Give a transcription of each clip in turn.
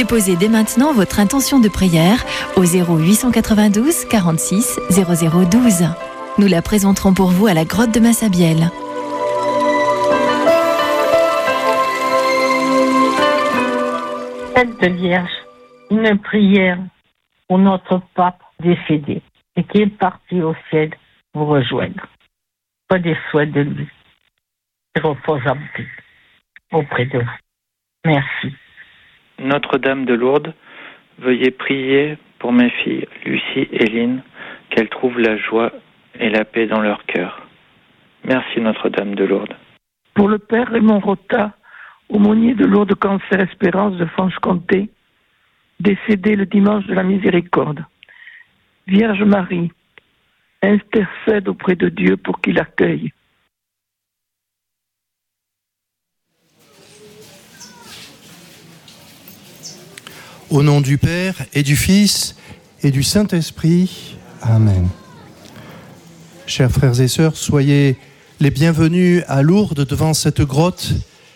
Composez dès maintenant votre intention de prière au 0892 46 0012. Nous la présenterons pour vous à la grotte de Massabielle. Sainte Vierge, une prière pour notre pape décédé et qui est parti au ciel vous rejoindre. Pas des souhaits de lui. Il repose en paix auprès de vous. Merci. Notre-Dame de Lourdes, veuillez prier pour mes filles Lucie et Lynn, qu'elles trouvent la joie et la paix dans leur cœur. Merci Notre-Dame de Lourdes. Pour le Père Raymond Rota, aumônier de Lourdes Cancer Espérance de Franche-Comté, décédé le dimanche de la Miséricorde. Vierge Marie, intercède auprès de Dieu pour qu'il accueille. Au nom du Père et du Fils et du Saint-Esprit. Amen. Chers frères et sœurs, soyez les bienvenus à Lourdes devant cette grotte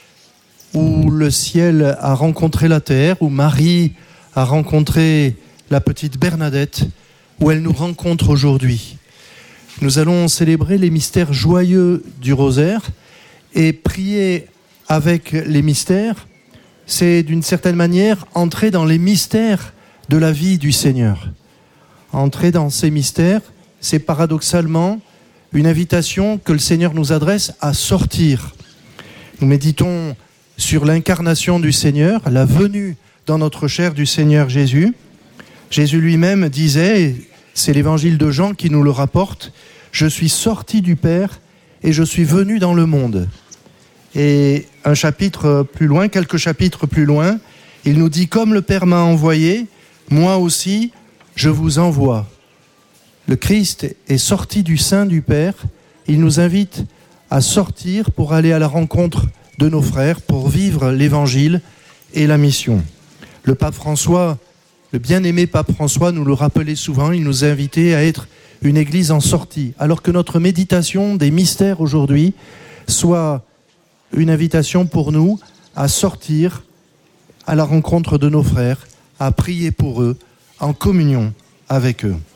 où le ciel a rencontré la terre, où Marie a rencontré la petite Bernadette, où elle nous rencontre aujourd'hui. Nous allons célébrer les mystères joyeux du rosaire et prier avec les mystères. C'est d'une certaine manière entrer dans les mystères de la vie du Seigneur. Entrer dans ces mystères, c'est paradoxalement une invitation que le Seigneur nous adresse à sortir. Nous méditons sur l'incarnation du Seigneur, la venue dans notre chair du Seigneur Jésus. Jésus lui-même disait, c'est l'évangile de Jean qui nous le rapporte, « Je suis sorti du Père et je suis venu dans le monde ». Et un chapitre plus loin, quelques chapitres plus loin, il nous dit « Comme le Père m'a envoyé, moi aussi, je vous envoie ». Le Christ est sorti du sein du Père. Il nous invite à sortir pour aller à la rencontre de nos frères, pour vivre l'Évangile et la mission. Le pape François, le bien-aimé pape François, nous le rappelait souvent, il nous invitait à être une église en sortie, alors que notre méditation des mystères aujourd'hui soit une invitation pour nous à sortir à la rencontre de nos frères, à prier pour eux, en communion avec eux.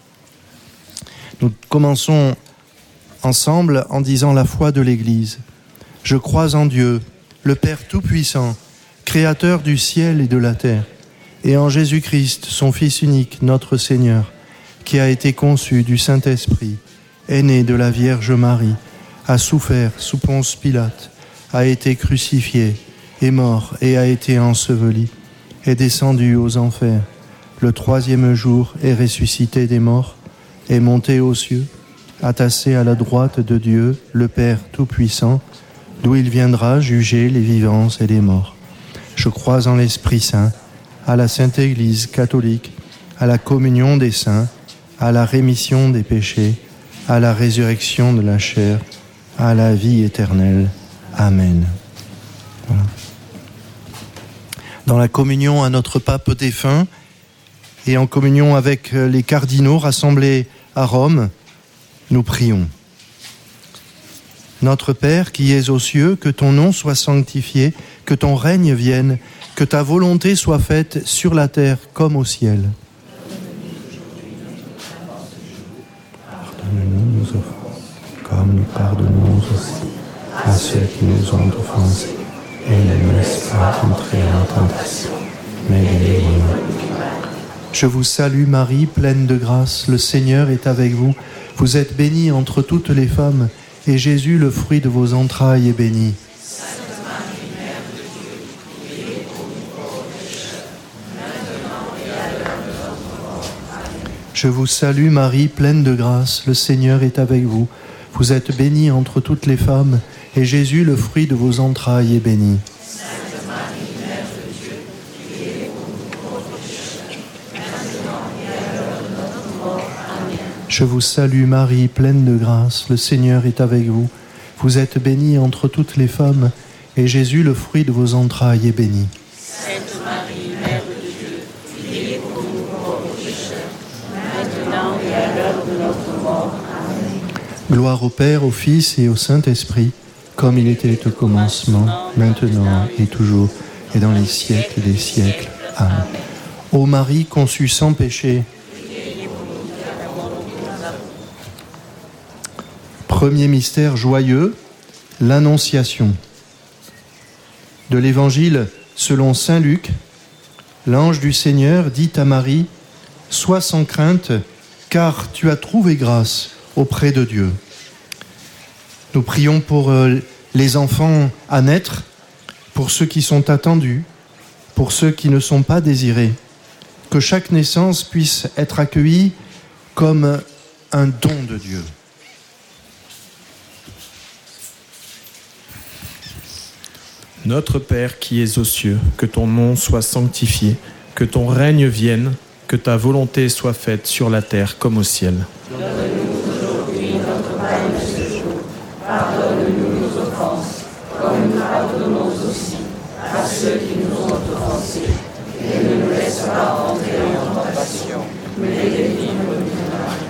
Nous commençons ensemble en disant la foi de l'Église. Je crois en Dieu, le Père Tout-Puissant, Créateur du ciel et de la terre, et en Jésus-Christ, son Fils unique, notre Seigneur, qui a été conçu du Saint-Esprit, est né de la Vierge Marie, a souffert sous Ponce Pilate, a été crucifié, est mort et a été enseveli, est descendu aux enfers, le troisième jour est ressuscité des morts, est monté aux cieux, attaché à la droite de Dieu, le Père Tout-Puissant, d'où il viendra juger les vivants et les morts. Je crois en l'Esprit Saint, à la Sainte Église catholique, à la communion des saints, à la rémission des péchés, à la résurrection de la chair, à la vie éternelle. Amen. Voilà. Dans la communion à notre pape défunt et en communion avec les cardinaux rassemblés à Rome, nous prions. Notre Père qui es aux cieux, que ton nom soit sanctifié, que ton règne vienne, que ta volonté soit faite sur la terre comme au ciel. Pardonne-nous nos offenses, comme nous pardonnons aussi à ceux qui nous ont offensés, et ne nous laisse pas entrer en tentation, mais délivre-nous. Je vous salue Marie, pleine de grâce, le Seigneur est avec vous. Vous êtes bénie entre toutes les femmes, et Jésus, le fruit de vos entrailles, est béni. Sainte Marie, Mère de Dieu, priez pour nous pauvres pécheurs, maintenant et à l'heure de notre mort. Amen. Je vous salue Marie, pleine de grâce, le Seigneur est avec vous. Vous êtes bénie entre toutes les femmes, et Jésus, le fruit de vos entrailles, est béni. Sainte Marie, Mère de Dieu, priez pour nous pauvres pécheurs, maintenant et à l'heure de notre mort. Amen. Je vous salue Marie, pleine de grâce, le Seigneur est avec vous. Vous êtes bénie entre toutes les femmes, et Jésus, le fruit de vos entrailles, est béni. Sainte Marie, Mère de Dieu, priez pour nous pauvres pécheurs, maintenant et à l'heure de notre mort. Amen. Gloire au Père, au Fils et au Saint-Esprit, comme il était au commencement, maintenant et toujours, et dans les siècles des siècles. Amen. Ô Marie conçue sans péché. Premier mystère joyeux, l'Annonciation. De l'Évangile selon saint Luc, l'ange du Seigneur dit à Marie, « Sois sans crainte, car tu as trouvé grâce auprès de Dieu. » Nous prions pour les enfants à naître, pour ceux qui sont attendus, pour ceux qui ne sont pas désirés. Que chaque naissance puisse être accueillie comme un don de Dieu. Notre Père qui es aux cieux, que ton nom soit sanctifié, que ton règne vienne, que ta volonté soit faite sur la terre comme au ciel. Donne-nous aujourd'hui notre pain de ce jour. Pardonne-nous nos offenses, comme nous pardonnons aussi à ceux qui nous ont offensés. Et ne nous laisse pas entrer en tentation, mais délivre-nous du mal.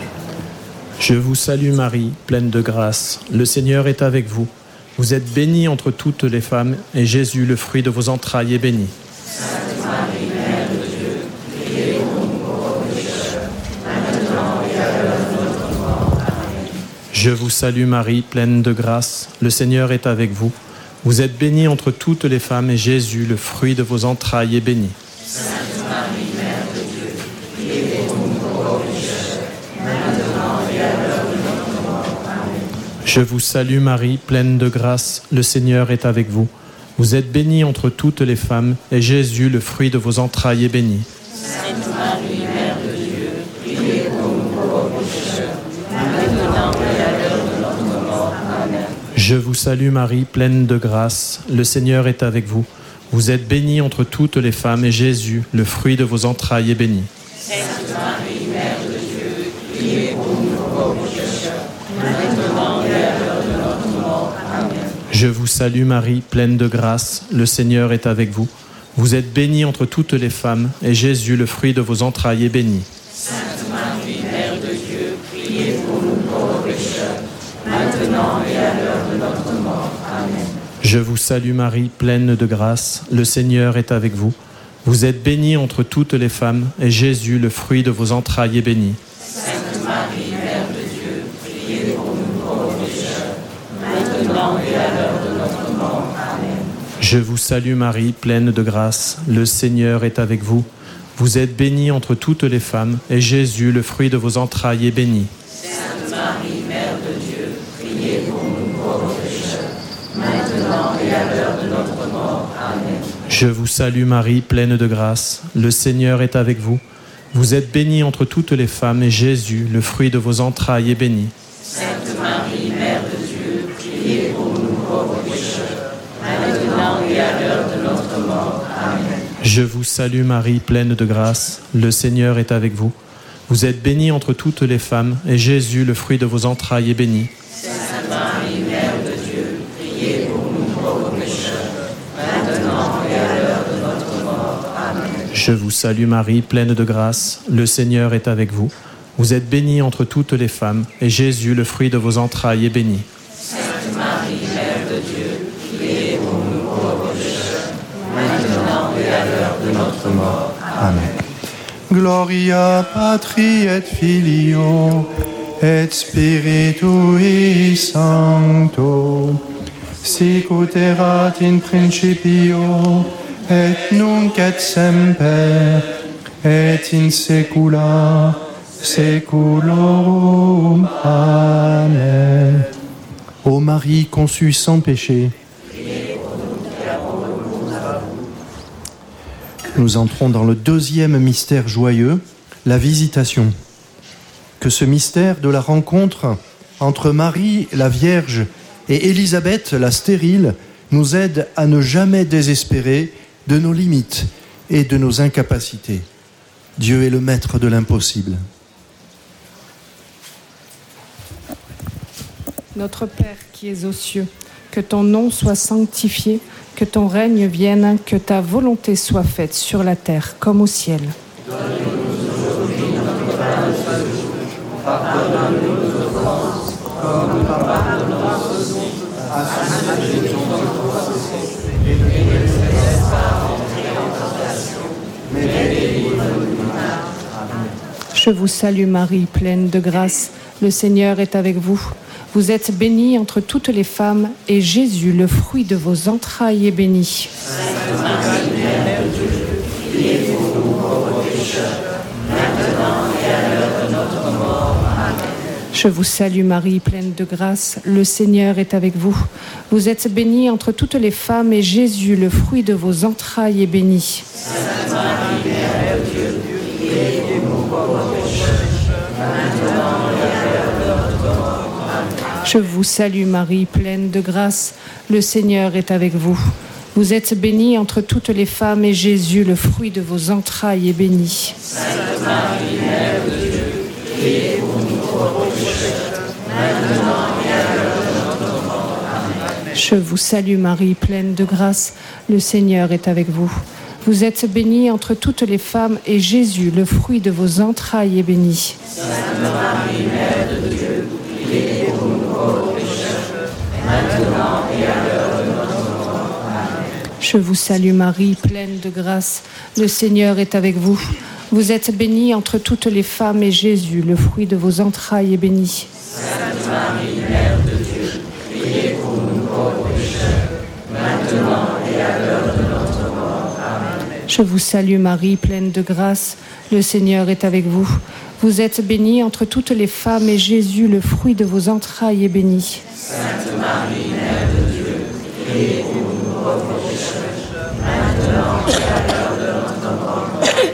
Je vous salue Marie, pleine de grâce. Le Seigneur est avec vous. Vous êtes bénie entre toutes les femmes, et Jésus, le fruit de vos entrailles, est béni. Sainte Marie, Mère de Dieu, priez pour nous pauvres pécheurs, maintenant et à l'heure de notre mort. Amen. Je vous salue Marie, pleine de grâce. Le Seigneur est avec vous. Vous êtes bénie entre toutes les femmes, et Jésus, le fruit de vos entrailles, est béni. Sainte Marie, Mère de Dieu, priez pour nous pauvres pécheurs, maintenant et à l'heure de notre mort. Amen. Je vous salue Marie, pleine de grâce. Le Seigneur est avec vous. Vous êtes bénie entre toutes les femmes, et Jésus, le fruit de vos entrailles, est béni. Sainte Marie, Mère de Dieu, priez pour nous pauvres pécheurs, maintenant et à l'heure de notre mort. Amen. Je vous salue Marie, pleine de grâce. Le Seigneur est avec vous. Vous êtes bénie entre toutes les femmes, et Jésus, le fruit de vos entrailles, est béni. Sainte Marie, Mère de Dieu, priez pour nous pauvres pécheurs, maintenant et à l'heure de notre mort. Amen. Je vous salue Marie, pleine de grâce. Le Seigneur est avec vous. Vous êtes bénie entre toutes les femmes, et Jésus, le fruit de vos entrailles, est béni. Sainte Marie, Mère de Dieu, priez pour nous pauvres pécheurs, maintenant et à l'heure de notre mort. Amen. Je vous salue Marie, pleine de grâce. Le Seigneur est avec vous. Vous êtes bénie entre toutes les femmes, et Jésus, le fruit de vos entrailles, est béni. Sainte Marie, Mère de Dieu, priez pour nous pauvres pécheurs, maintenant et à l'heure de notre mort. Amen. Je vous salue Marie, pleine de grâce. Le Seigneur est avec vous. Vous êtes bénie entre toutes les femmes, et Jésus, le fruit de vos entrailles, est béni. Sainte Marie, Mère de Dieu, priez pour nous pauvres pécheurs, maintenant et à l'heure de notre mort. Amen. Je vous salue Marie, pleine de grâce. Le Seigneur est avec vous. Vous êtes bénie entre toutes les femmes, et Jésus, le fruit de vos entrailles, est béni. Sainte Marie, Mère de Dieu, priez pour nous pauvres pécheurs, maintenant et à l'heure de notre mort. Amen. Je vous salue Marie, pleine de grâce. Le Seigneur est avec vous. Vous êtes bénie entre toutes les femmes, et Jésus, le fruit de vos entrailles, est béni. Sainte Marie, Mère de Dieu, priez pour nous pauvres pécheurs, maintenant et à l'heure de notre mort. Amen. Je vous salue Marie, pleine de grâce. Le Seigneur est avec vous. Vous êtes bénie entre toutes les femmes, et Jésus, le fruit de vos entrailles, est béni. Sainte Marie, Mère de Dieu, priez pour nous pauvres pécheurs, maintenant et à l'heure de notre mort. Amen. Gloria Patri et Filio et Spiritui Sancto, sicut erat in principio et nunc et semper et in saecula saeculorum. Amen. Ô Marie conçue sans péché, nous entrons dans le deuxième mystère joyeux, la visitation. Que ce mystère de la rencontre entre Marie, la Vierge, et Élisabeth, la stérile, nous aide à ne jamais désespérer de nos limites et de nos incapacités. Dieu est le maître de l'impossible. Notre Père qui es aux cieux, que ton nom soit sanctifié, que ton règne vienne, que ta volonté soit faite sur la terre comme au ciel. Donne-nous aujourd'hui notre pain de ce jour. Pardonne-nous nos offenses, comme nous pardonnons aussi à ceux qui nous ont offensés. Et ne nous laisse pas entrer en tentation, mais délivre-nous Je vous salue Marie, pleine de grâce. Le Seigneur est avec vous. Vous êtes bénie entre toutes les femmes, et Jésus, le fruit de vos entrailles, est béni. Sainte Marie, Mère de Dieu, priez pour nous pauvres pécheurs, maintenant et à l'heure de notre mort. Amen. Je vous salue Marie, pleine de grâce. Le Seigneur est avec vous. Vous êtes bénie entre toutes les femmes, et Jésus, le fruit de vos entrailles, est béni. Sainte Marie, Mère de Dieu, priez pour nous pauvres pécheurs, maintenant et à l'heure de notre mort. Amen. Je vous salue Marie, pleine de grâce. Le Seigneur est avec vous. Vous êtes bénie entre toutes les femmes, et Jésus, le fruit de vos entrailles, est béni. Sainte Marie, Mère de Dieu, priez pour nous pauvres pécheurs, maintenant et à l'heure de notre mort. Amen. Je vous salue Marie, pleine de grâce. Le Seigneur est avec vous. Vous êtes bénie entre toutes les femmes, et Jésus, le fruit de vos entrailles, est béni. Sainte Marie, Mère de Dieu, priez pour nous pauvres pécheurs, maintenant et à l'heure de notre mort. Amen. Je vous salue Marie, pleine de grâce. Le Seigneur est avec vous. Vous êtes bénie entre toutes les femmes, et Jésus, le fruit de vos entrailles, est béni. Sainte Marie, Mère de Dieu, priez pour nous pauvres pécheurs, maintenant et à l'heure de notre mort. Amen. Je vous salue Marie, pleine de grâce. Le Seigneur est avec vous. Vous êtes bénie entre toutes les femmes, et Jésus, le fruit de vos entrailles, est béni. Sainte Marie, Mère de Dieu, priez pour nous pauvres pécheurs, maintenant et à l'heure de notre mort. Amen.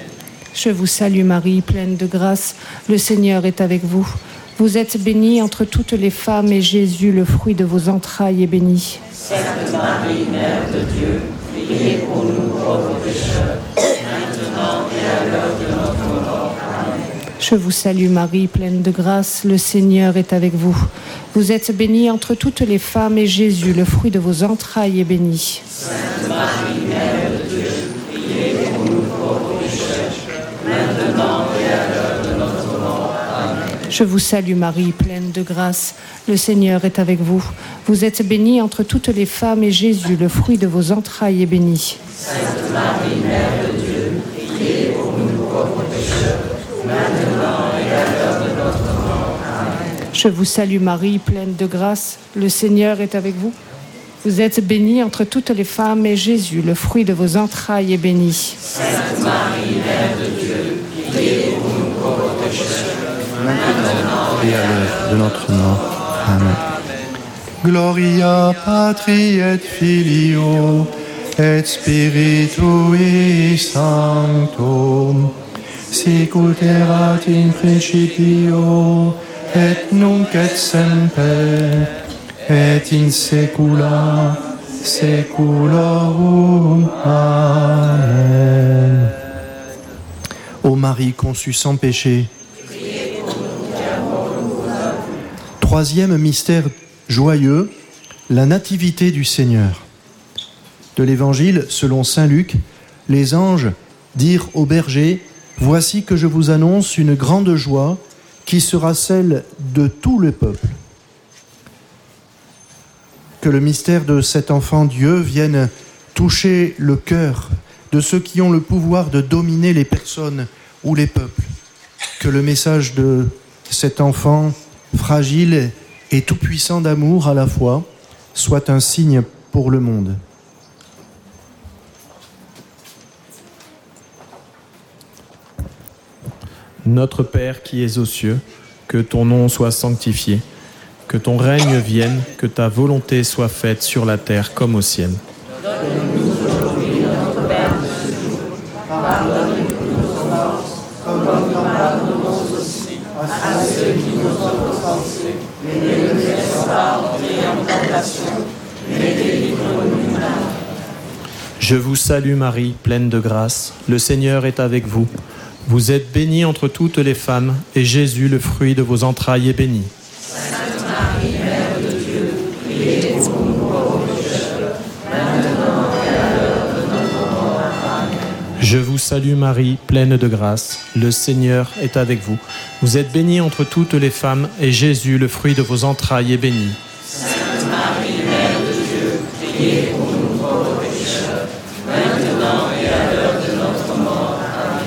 Je vous salue Marie, pleine de grâce. Le Seigneur est avec vous. Vous êtes bénie entre toutes les femmes, et Jésus, le fruit de vos entrailles, est béni. Sainte Marie, Mère de Dieu, priez pour nous pauvres pécheurs, maintenant et à l'heure de notre mort. Amen. Je vous salue Marie, pleine de grâce. Le Seigneur est avec vous. Vous êtes bénie entre toutes les femmes, et Jésus, le fruit de vos entrailles, est béni. Sainte Marie, Mère de Dieu, priez pour nous pauvres pécheurs, maintenant et à l'heure de notre mort. Amen. Je vous salue Marie, pleine de grâce. Le Seigneur est avec vous. Vous êtes bénie entre toutes les femmes, et Jésus, le fruit de vos entrailles, est béni. Sainte Marie, Mère de Dieu, priez pour nous pauvres pécheurs, maintenant et à l'heure de notre mort. Amen. Je vous salue Marie, pleine de grâce. Le Seigneur est avec vous. Vous êtes bénie entre toutes les femmes, et Jésus, le fruit de vos entrailles, est béni. Sainte Marie, Mère de Dieu, priez pour nous pauvres pécheurs, maintenant Et à l'heure de notre mort. Amen. Gloria Patri et Filio et Spiritui Sancto, sicut erat in principio et nunc et semper et in saecula saeculorum. Amen. Ô Marie conçue sans péché, troisième mystère joyeux, la nativité du Seigneur. De l'Évangile selon saint Luc, les anges dirent aux bergers : voici que je vous annonce une grande joie qui sera celle de tout le peuple. Que le mystère de cet enfant Dieu vienne toucher le cœur de ceux qui ont le pouvoir de dominer les personnes ou les peuples. Que le message de cet enfant fragile et tout-puissant d'amour à la fois soit un signe pour le monde. Notre Père qui es aux cieux, que ton nom soit sanctifié, que ton règne vienne, que ta volonté soit faite sur la terre comme au ciel. Donne-nous aujourd'hui notre pain de ce jour. Pardonne-nous nos offenses, comme nous pardonnons aussi à ceux qui nous ont offensés. Et ne nous laisse pas entrer en tentation, mais délivre-nous du mal. Je vous salue Marie, pleine de grâce. Le Seigneur est avec vous. Vous êtes bénie entre toutes les femmes, et Jésus, le fruit de vos entrailles, est béni. Sainte Marie, Mère de Dieu, priez pour nous pauvres pécheurs, maintenant et à l'heure de notre mort. Amen. Je vous salue Marie, pleine de grâce. Le Seigneur est avec vous. Vous êtes bénie entre toutes les femmes, et Jésus, le fruit de vos entrailles, est béni. Sainte Marie, Mère de Dieu, priez pour nous pauvres pécheurs, maintenant et à l'heure de notre mort. Amen.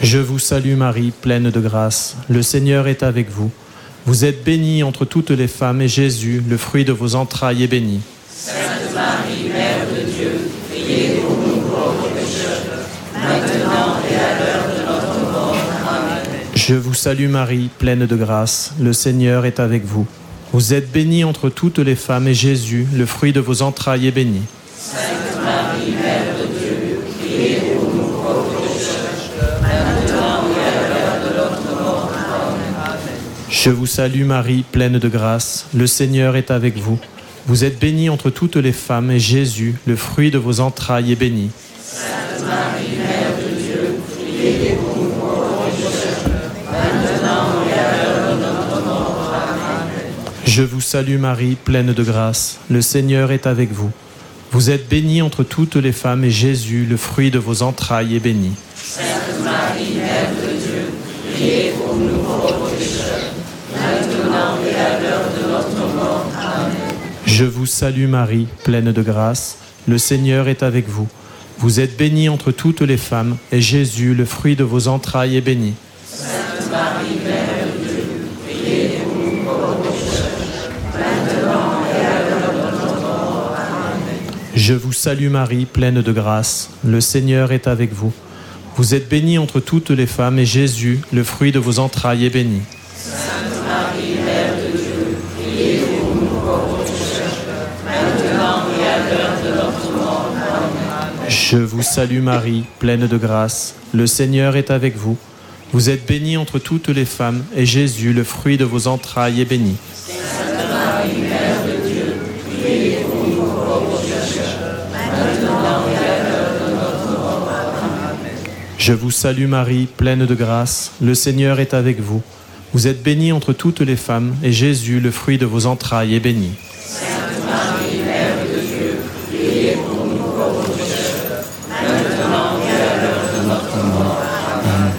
Je vous salue Marie, pleine de grâce. Le Seigneur est avec vous. Vous êtes bénie entre toutes les femmes, et Jésus, le fruit de vos entrailles, est béni. Sainte Marie, Mère de Dieu, priez pour nous pauvres pécheurs, maintenant et à l'heure de notre mort. Amen. Je vous salue Marie, pleine de grâce. Le Seigneur est avec vous. Vous êtes bénie entre toutes les femmes, et Jésus, le fruit de vos entrailles, est béni. Sainte Marie, Mère de Dieu, priez pour nous pauvres pécheurs, maintenant et à l'heure de notre mort. Amen. Je vous salue Marie, pleine de grâce. Le Seigneur est avec vous. Vous êtes bénie entre toutes les femmes, et Jésus, le fruit de vos entrailles, est béni. Sainte Marie, Mère de Dieu, priez pour nous pauvres pécheurs, maintenant et à l'heure de notre mort. Amen. Je vous salue Marie, pleine de grâce. Le Seigneur est avec vous. Vous êtes bénie entre toutes les femmes, et Jésus, le fruit de vos entrailles, est béni. Sainte Marie, Mère de Dieu, priez pour nous pauvres pécheurs, maintenant et à l'heure de notre mort. Amen. Je vous salue Marie, pleine de grâce. Le Seigneur est avec vous. Vous êtes bénie entre toutes les femmes, et Jésus, le fruit de vos entrailles, est béni. Sainte Marie, Mère de Dieu, priez pour nous pauvres pécheurs, maintenant et à l'heure de notre mort. Amen. Je vous salue Marie, pleine de grâce. Le Seigneur est avec vous. Vous êtes bénie entre toutes les femmes, et Jésus, le fruit de vos entrailles, est béni. Sainte Marie, Mère de Dieu, priez pour nous pauvres pécheurs, maintenant et à l'heure de notre mort. Amen. Je vous salue Marie, pleine de grâce. Le Seigneur est avec vous. Vous êtes bénie entre toutes les femmes, et Jésus, le fruit de vos entrailles, est béni. Sainte Marie, Mère de Dieu, priez pour nous pauvres pécheurs, maintenant et à l'heure de notre mort. Amen. Je vous salue Marie, pleine de grâce. Le Seigneur est avec vous. Vous êtes bénie entre toutes les femmes, et Jésus, le fruit de vos entrailles, est béni. Sainte Marie, Mère de Dieu, priez pour nous pauvres pécheurs, maintenant et à l'heure de notre mort. Amen.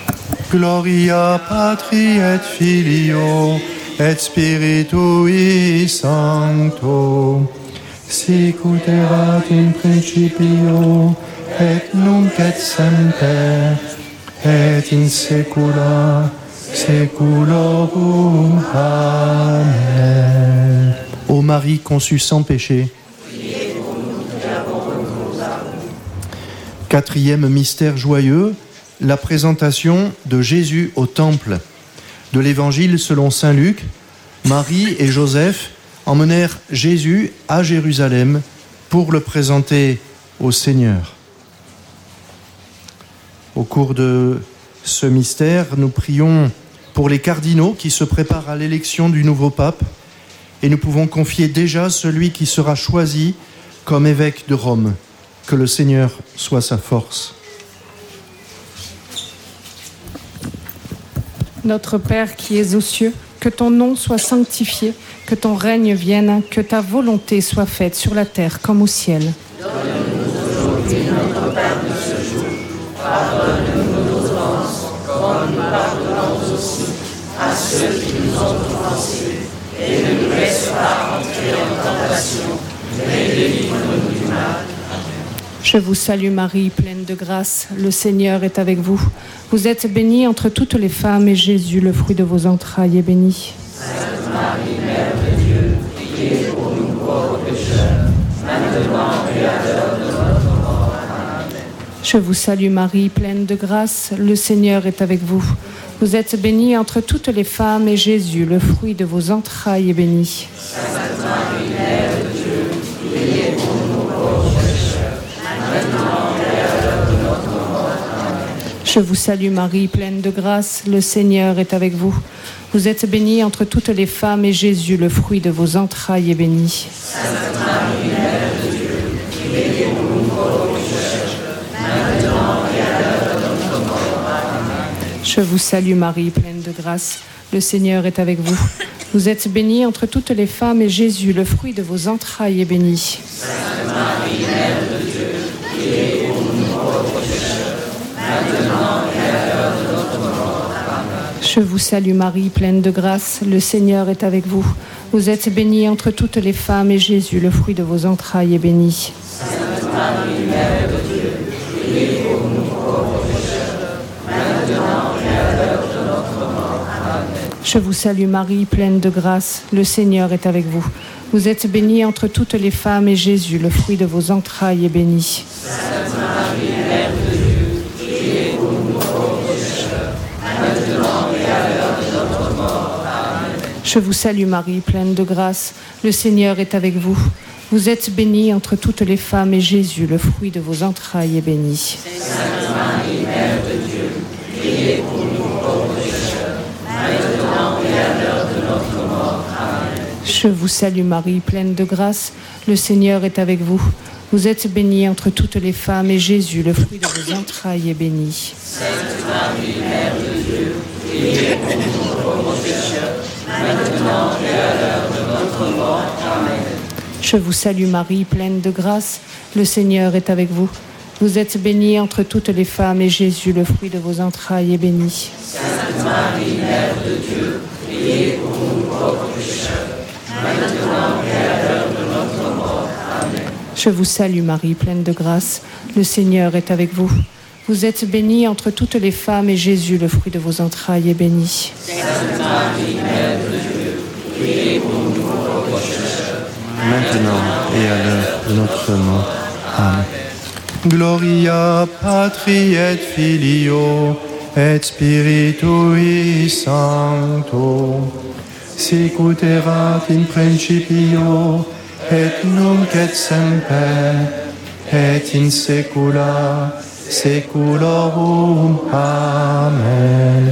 Gloria Patri et Filio et Spiritui Sancto, sic ut erat in principio et nunc et semper et in saecula saeculorum. Amen. Ô Marie conçue sans péché. Quatrième mystère joyeux, la présentation de Jésus au temple. De l'évangile selon saint Luc, Marie et Joseph emmenèrent Jésus à Jérusalem pour le présenter au Seigneur. Au cours de ce mystère, nous prions pour les cardinaux qui se préparent à l'élection du nouveau pape, et nous pouvons confier déjà celui qui sera choisi comme évêque de Rome. Que le Seigneur soit sa force. Notre Père qui es aux cieux, que ton nom soit sanctifié, que ton règne vienne, que ta volonté soit faite sur la terre comme au ciel. Donne-nous aujourd'hui notre pain de ce jour. Pardonne-nous nos offenses, comme nous pardonnons aussi à ceux qui nous ont offensés. Et ne nous laisse pas entrer en tentation, mais délivre-nous du mal. Je vous salue Marie, pleine de grâce, le Seigneur est avec vous. Vous êtes bénie entre toutes les femmes, et Jésus, le fruit de vos entrailles, est béni. Sainte Marie, Mère de Dieu, priez pour nous pauvres pécheurs, maintenant et à l'heure de notre mort. Amen. Je vous salue Marie, pleine de grâce, le Seigneur est avec vous. Vous êtes bénie entre toutes les femmes, et Jésus, le fruit de vos entrailles, est béni. Sainte Marie, Mère de Dieu, priez pour nous pauvres pécheurs, maintenant et à l'heure de notre mort. Amen. Je vous salue Marie, pleine de grâce, le Seigneur est avec vous. Vous êtes bénie entre toutes les femmes, et Jésus, le fruit de vos entrailles, est béni. Sainte Marie, Mère de Dieu, priez pour nous pauvres pécheurs, maintenant et à l'heure de notre mort. Amen. Je vous salue Marie, pleine de grâce, le Seigneur est avec vous. Vous êtes bénie entre toutes les femmes, et Jésus, le fruit de vos entrailles, est béni. Sainte Marie, Mère de Dieu, priez pour nous pauvres pécheurs, maintenant et à l'heure de notre mort. Amen. Je vous salue Marie, pleine de grâce, le Seigneur est avec vous. Vous êtes bénie entre toutes les femmes, et Jésus, le fruit de vos entrailles, est béni. Sainte Marie, Mère de Dieu, priez pour nous pauvres pécheurs, maintenant Je vous salue Marie, pleine de grâce, le Seigneur est avec vous. Vous êtes bénie entre toutes les femmes et Jésus, le fruit de vos entrailles, est béni. Sainte Marie, Mère de Dieu, priez pour nous pauvres pécheurs, maintenant et à l'heure de notre mort. Amen. Je vous salue Marie, pleine de grâce, le Seigneur est avec vous. Vous êtes bénie entre toutes les femmes et Jésus, le fruit de vos entrailles, est béni. Sainte Marie, Mère de Dieu, priez pour nous pauvres pécheurs, maintenant et à l'heure de notre mort. Amen. Je vous salue Marie, pleine de grâce, le Seigneur est avec vous. Vous êtes bénie entre toutes les femmes et Jésus, le fruit de vos entrailles, est béni. Sainte Marie, Mère de Dieu, priez pour nous pauvres pécheurs, maintenant et à l'heure de notre mort. Amen. Je vous salue Marie, pleine de grâce, le Seigneur est avec vous. Vous êtes bénie entre toutes les femmes et Jésus, le fruit de vos entrailles, est béni. Sainte Marie, Mère de Dieu, priez pour nous pauvres pécheurs, maintenant et à l'heure de notre mort. Amen. Je vous salue Marie, pleine de grâce, le Seigneur est avec vous. Vous êtes bénie entre toutes les femmes et Jésus, le fruit de vos entrailles, est béni. Sainte Marie, Mère de Dieu, priez pour nous pauvres pécheurs, maintenant et à l'heure de notre mort. Amen. Gloria Patri et Filio et Spiritui Sancto, sicut erat in principio et nunc et semper et in saecula saeculorum. Amen.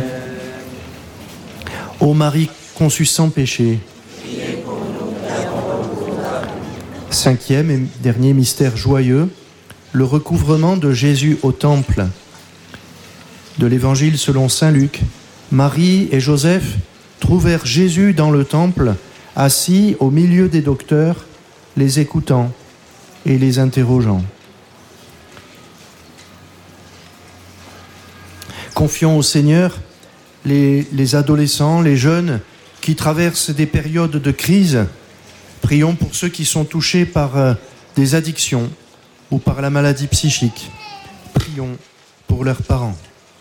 Ô Marie conçue sans péché. Cinquième et dernier mystère joyeux, le recouvrement de Jésus au temple. De l'Évangile selon saint Luc, Marie et Joseph trouvèrent Jésus dans le temple, assis au milieu des docteurs, les écoutant et les interrogeant. Confions au Seigneur les adolescents, les jeunes qui traversent des périodes de crise. Prions pour ceux qui sont touchés par des addictions ou par la maladie psychique. Prions pour leurs parents.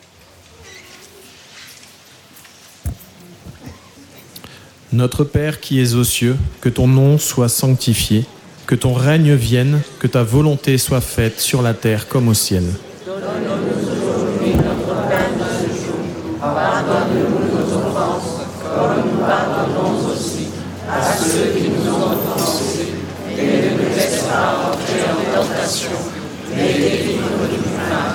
Notre Père qui es aux cieux, que ton nom soit sanctifié, que ton règne vienne, que ta volonté soit faite sur la terre comme au ciel. Donne-nous aujourd'hui notre pain de ce jour. Pardonne-nous nos offenses, comme nous pardonnons aussi à ceux qui nous ont offensés. Et ne nous laisse pas entrer en tentation, mais délivre-nous du mal.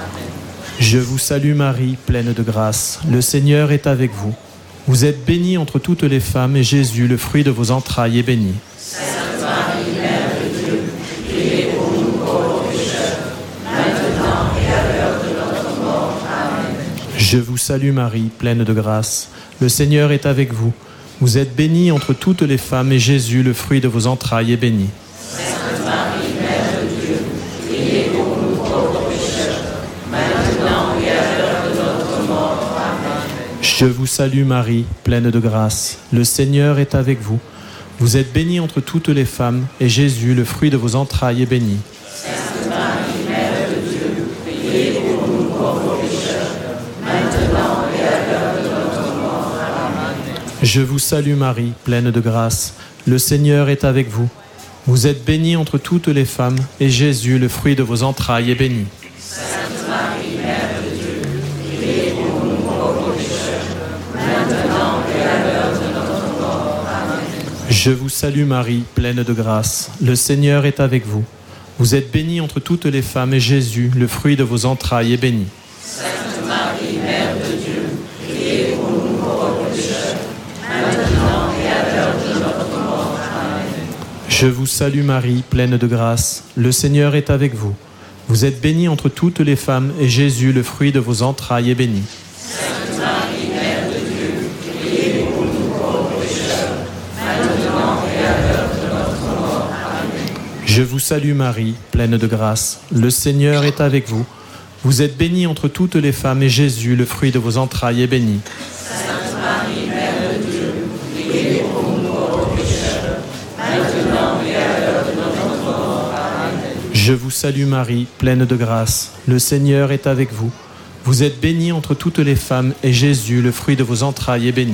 Je vous salue Marie, pleine de grâce. Le Seigneur est avec vous. Vous êtes bénie entre toutes les femmes, et Jésus, le fruit de vos entrailles, est béni. Sainte Marie, Mère de Dieu, priez pour nous pauvres pécheurs, maintenant et à l'heure de notre mort. Amen. Je vous salue Marie, pleine de grâce. Le Seigneur est avec vous. Vous êtes bénie entre toutes les femmes, et Jésus, le fruit de vos entrailles, est béni. Sainte Marie, Mère de Dieu, priez pour nous pauvres pécheurs, maintenant et à l'heure de notre mort. Amen. Je vous salue Marie, pleine de grâce. Le Seigneur est avec vous. Vous êtes bénie entre toutes les femmes, et Jésus, le fruit de vos entrailles, est béni. Sainte Marie, Mère de Dieu, priez pour nous pauvres pécheurs, maintenant et à l'heure de notre mort. Amen. Je vous salue Marie, pleine de grâce. Le Seigneur est avec vous. Vous êtes bénie entre toutes les femmes, et Jésus, le fruit de vos entrailles, est béni. Sainte Marie, Mère de Dieu, priez pour nous pauvres pécheurs, maintenant et à l'heure de notre mort. Amen. Je vous salue Marie, pleine de grâce. Le Seigneur est avec vous. Vous êtes bénie entre toutes les femmes, et Jésus, le fruit de vos entrailles, est béni. Sainte Marie, Mère de Dieu, priez pour nous pauvres pécheurs, maintenant et à l'heure de notre mort. Amen. Je vous salue Marie, pleine de grâce. Le Seigneur est avec vous. Vous êtes bénie entre toutes les femmes, et Jésus, le fruit de vos entrailles, est béni. Sainte Marie, Mère de Dieu, priez pour nous pauvres pécheurs, maintenant et à l'heure de notre mort. Amen. Je vous salue Marie, pleine de grâce. Le Seigneur est avec vous. Vous êtes bénie entre toutes les femmes, et Jésus, le fruit de vos entrailles, est béni. Sainte Marie, Mère de Dieu, priez pour nous pauvres pécheurs, maintenant et à l'heure de notre mort. Amen. Je vous salue Marie, pleine de grâce. Le Seigneur est avec vous. Vous êtes bénie entre toutes les femmes, et Jésus, le fruit de vos entrailles, est béni.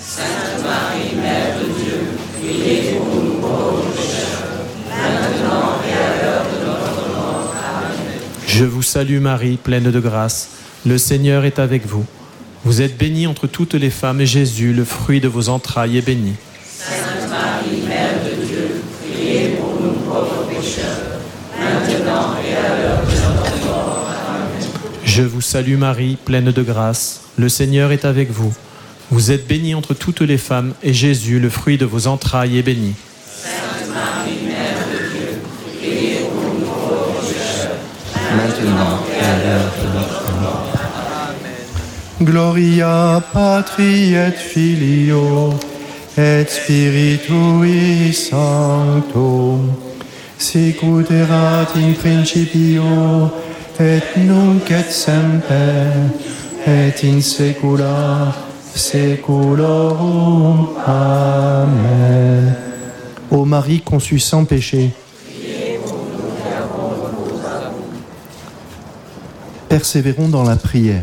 Sainte Marie, Mère de Dieu, priez pour nous pauvres pécheurs, maintenant et à l'heure de notre mort. Amen. Je vous salue Marie, pleine de grâce. Le Seigneur est avec vous. Vous êtes bénie entre toutes les femmes et Jésus, le fruit de vos entrailles, est béni. Sainte Marie, Mère de Dieu, priez pour nous pauvres pécheurs, maintenant et à l'heure de notre mort. Amen. Je vous salue Marie, pleine de grâce. Le Seigneur est avec vous. Vous êtes bénie entre toutes les femmes et Jésus, le fruit de vos entrailles, est béni. Sainte Marie, Mère de Dieu, priez pour nous pauvres pécheurs, maintenant et à l'heure de notre mort. Gloria Patri et Filio et Spiritui Sancto, sicut erat in principio et nunc et semper et in saecula saeculorum. Amen. Ô Marie conçue sans péché, persévérons dans la prière.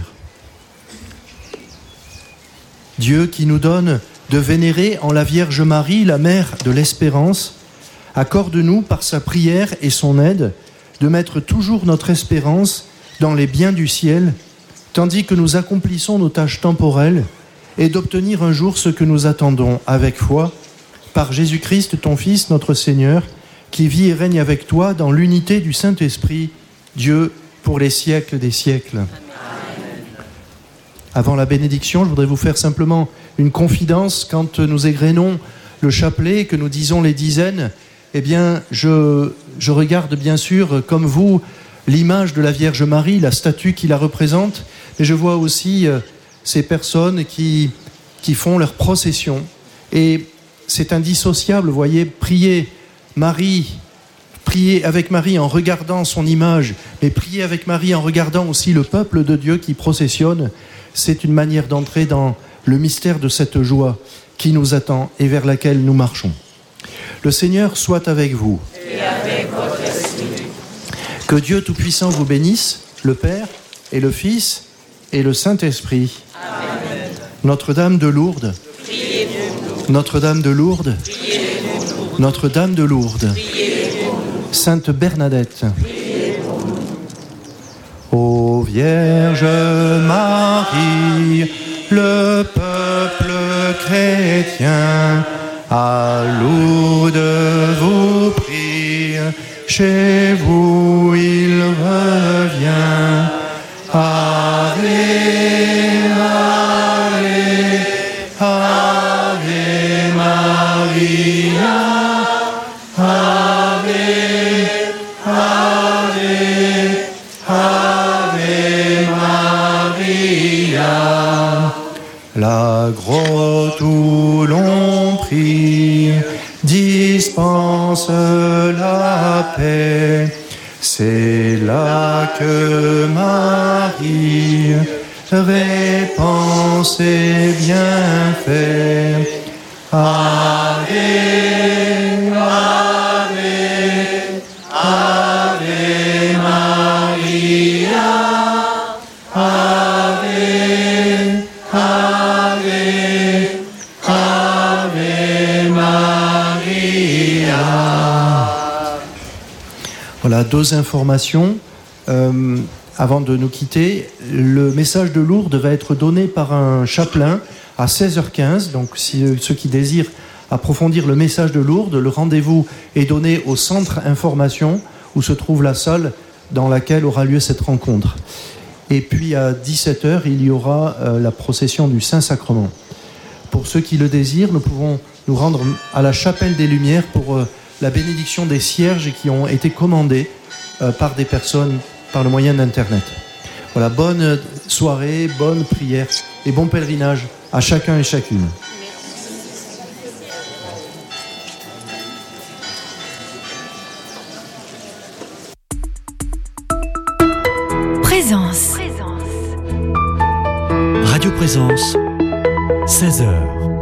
Dieu qui nous donne de vénérer en la Vierge Marie, la mère de l'espérance, accorde-nous par sa prière et son aide de mettre toujours notre espérance dans les biens du ciel, tandis que nous accomplissons nos tâches temporelles, et d'obtenir un jour ce que nous attendons avec foi, par Jésus-Christ, ton Fils, notre Seigneur, qui vit et règne avec toi dans l'unité du Saint-Esprit, Dieu, pour les siècles des siècles. Avant la bénédiction, je voudrais vous faire simplement une confidence. Quand nous égrenons le chapelet, que nous disons les dizaines, eh bien, je regarde bien sûr, comme vous, l'image de la Vierge Marie, la statue qui la représente, mais je vois aussi ces personnes qui font leur procession. Et c'est indissociable, vous voyez, prier avec Marie en regardant son image, mais prier avec Marie en regardant aussi le peuple de Dieu qui processionne, c'est une manière d'entrer dans le mystère de cette joie qui nous attend et vers laquelle nous marchons. Le Seigneur soit avec vous. Et avec votre esprit. Que Dieu Tout-Puissant vous bénisse, le Père et le Fils et le Saint-Esprit. Amen. Notre-Dame de Lourdes. Priez pour nous. Notre-Dame de Lourdes. Priez pour nous. Notre-Dame de Lourdes. Priez pour nous. Sainte Bernadette. Priez pour nous. Ô Vierge Marie, le peuple chrétien à Lourdes vous prie, chez vous il revient. Ave, Ave, Ave Maria, Ave, Ave, Ave Maria. La grotte où l'on prie dispense la paix. C'est là que Marie répand ses bienfaits. Ave, Ave, Ave Maria, Ave, Ave, Ave Maria. Voilà deux informations. Avant de nous quitter, le message de Lourdes va être donné par un chapelain à 16h15. Donc, si ceux qui désirent approfondir le message de Lourdes, le rendez-vous est donné au centre information où se trouve la salle dans laquelle aura lieu cette rencontre. Et puis à 17h, il y aura la procession du Saint-Sacrement. Pour ceux qui le désirent, nous pouvons nous rendre à la chapelle des Lumières pour la bénédiction des cierges qui ont été commandés par des personnes par le moyen d'Internet. Voilà, bonne soirée, bonne prière et bon pèlerinage à chacun et chacune. Présence. Radio Présence, 16h.